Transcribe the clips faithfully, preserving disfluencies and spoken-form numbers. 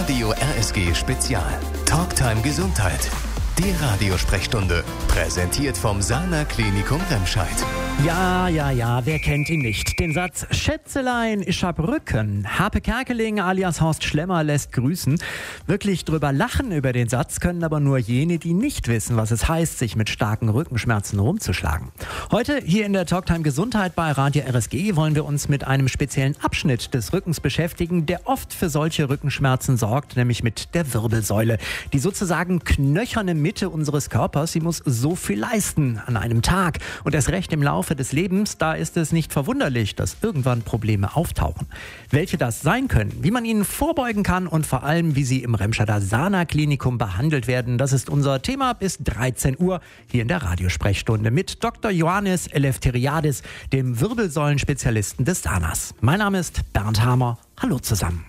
Radio R S G Spezial. Talktime Gesundheit. Die Radiosprechstunde. Präsentiert vom Sana Klinikum Remscheid. Ja, ja, ja, wer kennt ihn nicht? Den Satz Schätzelein, ich hab Rücken. Harpe Kerkeling alias Horst Schlemmer lässt grüßen. Wirklich drüber lachen über den Satz können aber nur jene, die nicht wissen, was es heißt, sich mit starken Rückenschmerzen rumzuschlagen. Heute hier in der Talktime Gesundheit bei Radio R S G wollen wir uns mit einem speziellen Abschnitt des Rückens beschäftigen, der oft für solche Rückenschmerzen sorgt, nämlich mit der Wirbelsäule. Die sozusagen knöcherne Mitte unseres Körpers, sie muss so viel leisten an einem Tag und erst recht im Laufe des Lebens, da ist es nicht verwunderlich, dass irgendwann Probleme auftauchen. Welche das sein können, wie man ihnen vorbeugen kann und vor allem, wie sie im Remscheider Sana Klinikum behandelt werden, das ist unser Thema bis dreizehn Uhr hier in der Radiosprechstunde mit Doktor Ioannis Eleftheriadis, dem Wirbelsäulenspezialisten des Sanas. Mein Name ist Bernd Hamer. Hallo zusammen.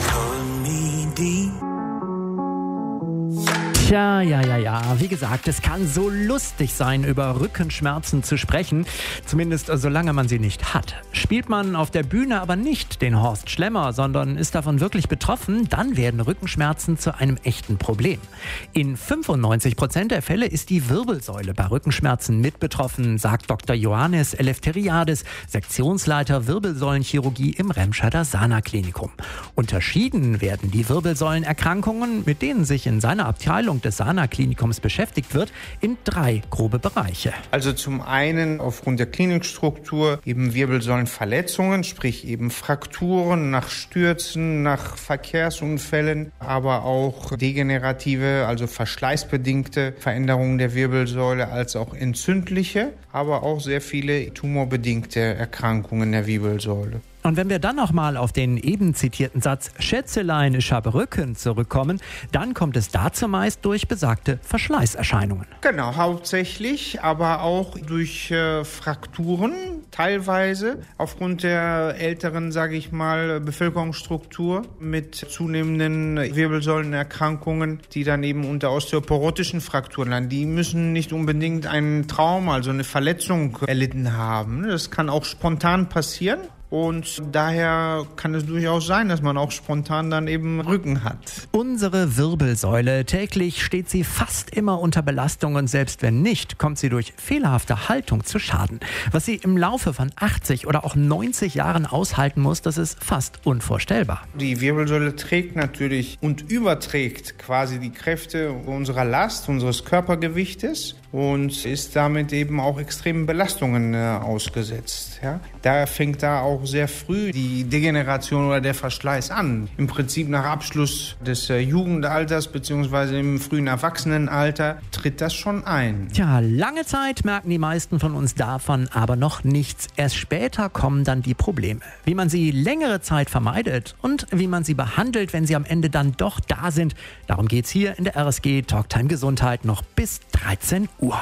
Tja, ja, ja, ja. Wie gesagt, es kann so lustig sein, über Rückenschmerzen zu sprechen. Zumindest solange man sie nicht hat. Spielt man auf der Bühne aber nicht den Horst Schlemmer, sondern ist davon wirklich betroffen, dann werden Rückenschmerzen zu einem echten Problem. In fünfundneunzig Prozent der Fälle ist die Wirbelsäule bei Rückenschmerzen mit betroffen, sagt Doktor Ioannis Eleftheriadis, Sektionsleiter Wirbelsäulenchirurgie im Remscheider Sana Klinikum. Unterschieden werden die Wirbelsäulenerkrankungen, mit denen sich in seiner Abteilung des Sana Klinikums beschäftigt wird, in drei grobe Bereiche. Also zum einen aufgrund der Klinikstruktur eben Wirbelsäulenverletzungen, sprich eben Frakturen nach Stürzen, nach Verkehrsunfällen, aber auch degenerative, also verschleißbedingte Veränderungen der Wirbelsäule, als auch entzündliche, aber auch sehr viele tumorbedingte Erkrankungen der Wirbelsäule. Und wenn wir dann nochmal auf den eben zitierten Satz Schätzelein, ich habe Rücken zurückkommen, dann kommt es dazu meist durch besagte Verschleißerscheinungen. Genau, hauptsächlich, aber auch durch äh, Frakturen, teilweise aufgrund der älteren, sage ich mal, Bevölkerungsstruktur mit zunehmenden Wirbelsäulenerkrankungen, die dann eben unter osteoporotischen Frakturen landen. Die müssen nicht unbedingt einen Trauma, also eine Verletzung erlitten haben. Das kann auch spontan passieren. Und daher kann es durchaus sein, dass man auch spontan dann eben Rücken hat. Unsere Wirbelsäule, täglich steht sie fast immer unter Belastung und selbst wenn nicht, kommt sie durch fehlerhafte Haltung zu Schaden. Was sie im Laufe von achtzig oder auch neunzig Jahren aushalten muss, das ist fast unvorstellbar. Die Wirbelsäule trägt natürlich und überträgt quasi die Kräfte unserer Last, unseres Körpergewichtes und ist damit eben auch extremen Belastungen äh, ausgesetzt. Ja? Da fängt da auch sehr früh die Degeneration oder der Verschleiß an. Im Prinzip nach Abschluss des äh, Jugendalters bzw. im frühen Erwachsenenalter tritt das schon ein. Tja, lange Zeit merken die meisten von uns davon aber noch nichts. Erst später kommen dann die Probleme. Wie man sie längere Zeit vermeidet und wie man sie behandelt, wenn sie am Ende dann doch da sind. Darum geht's hier in der R S G Talktime Gesundheit noch bis dreizehn Uhr.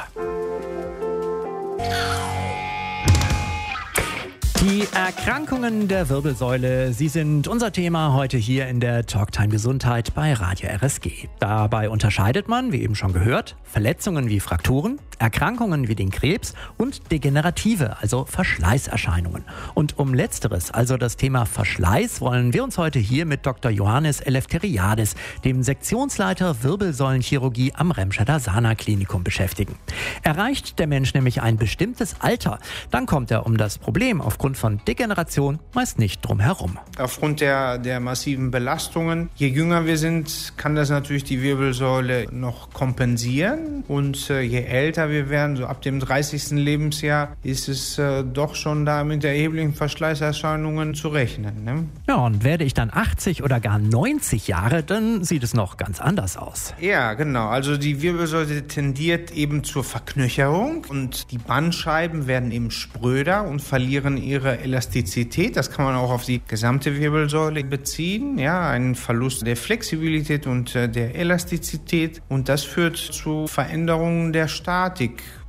Die Erkrankungen der Wirbelsäule, sie sind unser Thema heute hier in der Talktime Gesundheit bei Radio R S G. Dabei unterscheidet man, wie eben schon gehört, Verletzungen wie Frakturen, Erkrankungen wie den Krebs und degenerative, also Verschleißerscheinungen. Und um Letzteres, also das Thema Verschleiß, wollen wir uns heute hier mit Doktor Ioannis Eleftheriadis, dem Sektionsleiter Wirbelsäulenchirurgie am Remscheider Sana Klinikum, beschäftigen. Erreicht der Mensch nämlich ein bestimmtes Alter, dann kommt er um das Problem aufgrund von Degeneration meist nicht drum herum. Aufgrund der, der massiven Belastungen, je jünger wir sind, kann das natürlich die Wirbelsäule noch kompensieren und äh, je älter wir werden, so ab dem dreißigsten Lebensjahr, ist es äh, doch schon da mit erheblichen Verschleißerscheinungen zu rechnen. Ne? Ja, und werde ich dann achtzig oder gar neunzig Jahre, dann sieht es noch ganz anders aus. Ja, genau. Also die Wirbelsäule tendiert eben zur Verknöcherung und die Bandscheiben werden eben spröder und verlieren ihre Elastizität. Das kann man auch auf die gesamte Wirbelsäule beziehen. Ja, ein Verlust der Flexibilität und äh, der Elastizität. Und das führt zu Veränderungen der Statik.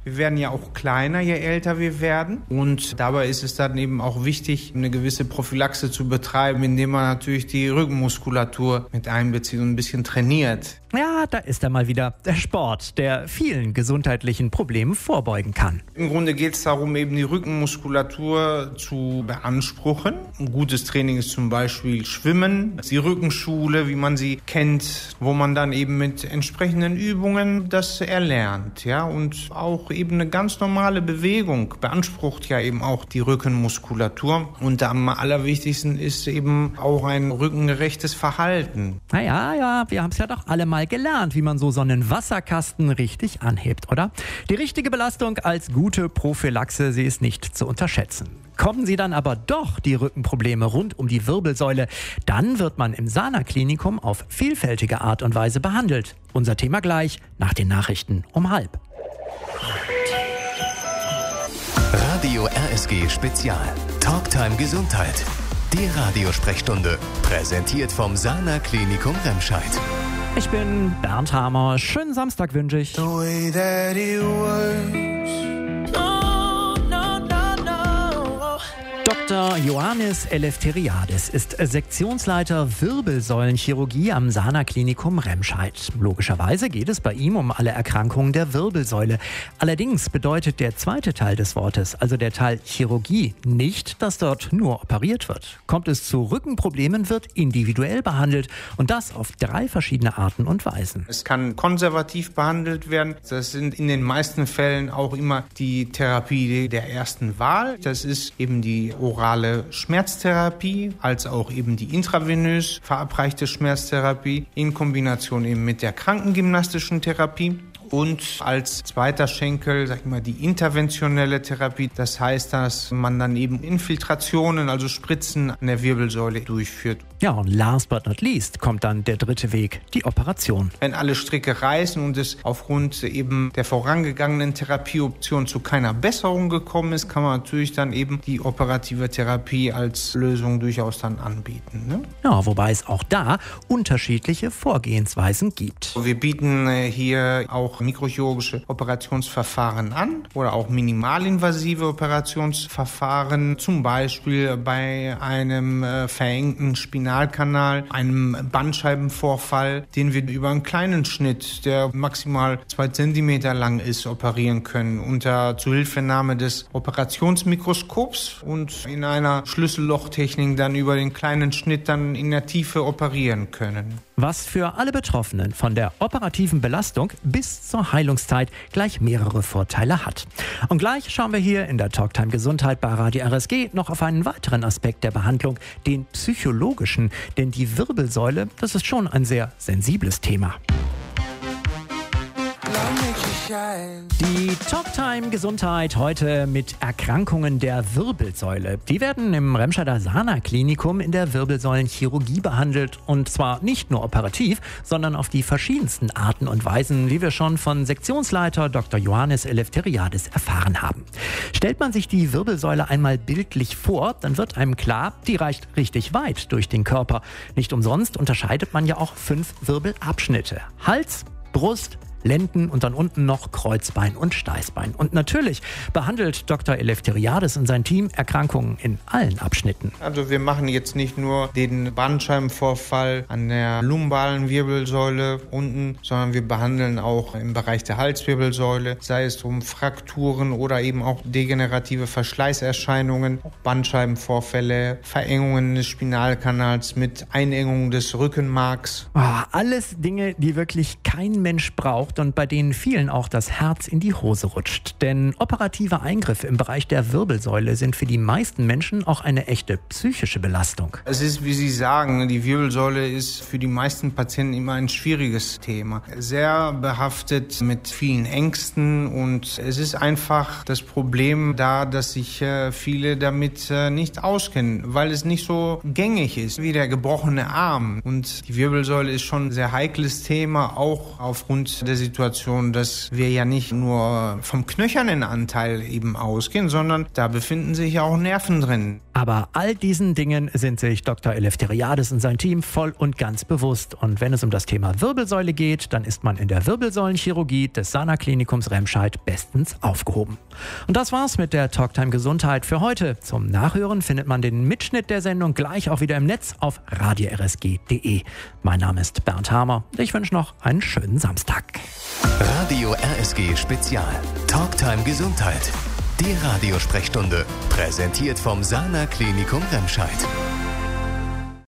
Wir werden ja auch kleiner, je älter wir werden. Und dabei ist es dann eben auch wichtig, eine gewisse Prophylaxe zu betreiben, indem man natürlich die Rückenmuskulatur mit einbezieht und ein bisschen trainiert. Ja, da ist er mal wieder, der Sport, der vielen gesundheitlichen Problemen vorbeugen kann. Im Grunde geht es darum, eben die Rückenmuskulatur zu beanspruchen. Ein gutes Training ist zum Beispiel Schwimmen, die Rückenschule, wie man sie kennt, wo man dann eben mit entsprechenden Übungen das erlernt. Ja? Und auch eben eine ganz normale Bewegung beansprucht ja eben auch die Rückenmuskulatur. Und am allerwichtigsten ist eben auch ein rückengerechtes Verhalten. Naja, ja, wir haben es ja doch alle mal gelernt, wie man so so einen Wasserkasten richtig anhebt, oder? Die richtige Belastung als gute Prophylaxe, sie ist nicht zu unterschätzen. Kommen Sie dann aber doch die Rückenprobleme rund um die Wirbelsäule, dann wird man im Sana Klinikum auf vielfältige Art und Weise behandelt. Unser Thema gleich nach den Nachrichten um halb. Radio R S G Spezial. Talktime Gesundheit. Die Radiosprechstunde. Präsentiert vom Sana Klinikum Remscheid. Ich bin Bernd Hamer. Schönen Samstag wünsche ich. Doktor Ioannis Eleftheriadis ist Sektionsleiter Wirbelsäulenchirurgie am Sana Klinikum Remscheid. Logischerweise geht es bei ihm um alle Erkrankungen der Wirbelsäule. Allerdings bedeutet der zweite Teil des Wortes, also der Teil Chirurgie, nicht, dass dort nur operiert wird. Kommt es zu Rückenproblemen, wird individuell behandelt und das auf drei verschiedene Arten und Weisen. Es kann konservativ behandelt werden. Das sind in den meisten Fällen auch immer die Therapie der ersten Wahl. Das ist eben die orale Schmerztherapie, als auch eben die intravenös verabreichte Schmerztherapie in Kombination eben mit der krankengymnastischen Therapie. Und als zweiter Schenkel, sag ich mal, die interventionelle Therapie. Das heißt, dass man dann eben Infiltrationen, also Spritzen an der Wirbelsäule durchführt. Ja, und last but not least kommt dann der dritte Weg, die Operation. Wenn alle Stricke reißen und es aufgrund eben der vorangegangenen Therapieoption zu keiner Besserung gekommen ist, kann man natürlich dann eben die operative Therapie als Lösung durchaus dann anbieten. Ne? Ja, wobei es auch da unterschiedliche Vorgehensweisen gibt. Wir bieten hier auch mikrochirurgische Operationsverfahren an oder auch minimalinvasive Operationsverfahren, zum Beispiel bei einem äh, verengten Spinalkanal, einem Bandscheibenvorfall, den wir über einen kleinen Schnitt, der maximal zwei Zentimeter lang ist, operieren können, unter Zuhilfenahme des Operationsmikroskops und in einer Schlüssellochtechnik dann über den kleinen Schnitt dann in der Tiefe operieren können. Was für alle Betroffenen von der operativen Belastung bis zur Heilungszeit gleich mehrere Vorteile hat. Und gleich schauen wir hier in der Talktime Gesundheit bei Radio R S G noch auf einen weiteren Aspekt der Behandlung, den psychologischen. Denn die Wirbelsäule, das ist schon ein sehr sensibles Thema. Die Talktime Gesundheit heute mit Erkrankungen der Wirbelsäule. Die werden im Remscheider Sana Klinikum in der Wirbelsäulenchirurgie behandelt. Und zwar nicht nur operativ, sondern auf die verschiedensten Arten und Weisen, wie wir schon von Sektionsleiter Doktor Ioannis Eleftheriadis erfahren haben. Stellt man sich die Wirbelsäule einmal bildlich vor, dann wird einem klar, die reicht richtig weit durch den Körper. Nicht umsonst unterscheidet man ja auch fünf Wirbelabschnitte. Hals, Brust, Lenden und dann unten noch Kreuzbein und Steißbein. Und natürlich behandelt Doktor Eleftheriadis und sein Team Erkrankungen in allen Abschnitten. Also wir machen jetzt nicht nur den Bandscheibenvorfall an der lumbalen Wirbelsäule unten, sondern wir behandeln auch im Bereich der Halswirbelsäule, sei es um Frakturen oder eben auch degenerative Verschleißerscheinungen, Bandscheibenvorfälle, Verengungen des Spinalkanals mit Einengung des Rückenmarks. Oh, alles Dinge, die wirklich kein Mensch braucht und bei denen vielen auch das Herz in die Hose rutscht. Denn operative Eingriffe im Bereich der Wirbelsäule sind für die meisten Menschen auch eine echte psychische Belastung. Es ist, wie Sie sagen, die Wirbelsäule ist für die meisten Patienten immer ein schwieriges Thema. Sehr behaftet mit vielen Ängsten und es ist einfach das Problem da, dass sich äh, viele damit äh, nicht auskennen, weil es nicht so gängig ist wie der gebrochene Arm. Und die Wirbelsäule ist schon ein sehr heikles Thema, auch aufgrund der Situation, dass wir ja nicht nur vom knöchernen Anteil eben ausgehen, sondern da befinden sich ja auch Nerven drin. Aber all diesen Dingen sind sich Doktor Eleftheriadis und sein Team voll und ganz bewusst. Und wenn es um das Thema Wirbelsäule geht, dann ist man in der Wirbelsäulenchirurgie des Sana Klinikums Remscheid bestens aufgehoben. Und das war's mit der Talktime Gesundheit für heute. Zum Nachhören findet man den Mitschnitt der Sendung gleich auch wieder im Netz auf radio r s g punkt d e. Mein Name ist Bernd Hamer. Ich wünsche noch einen schönen Samstag. Radio R S G Spezial. Talktime Gesundheit. Die Radiosprechstunde. Präsentiert vom Sana Klinikum Remscheid.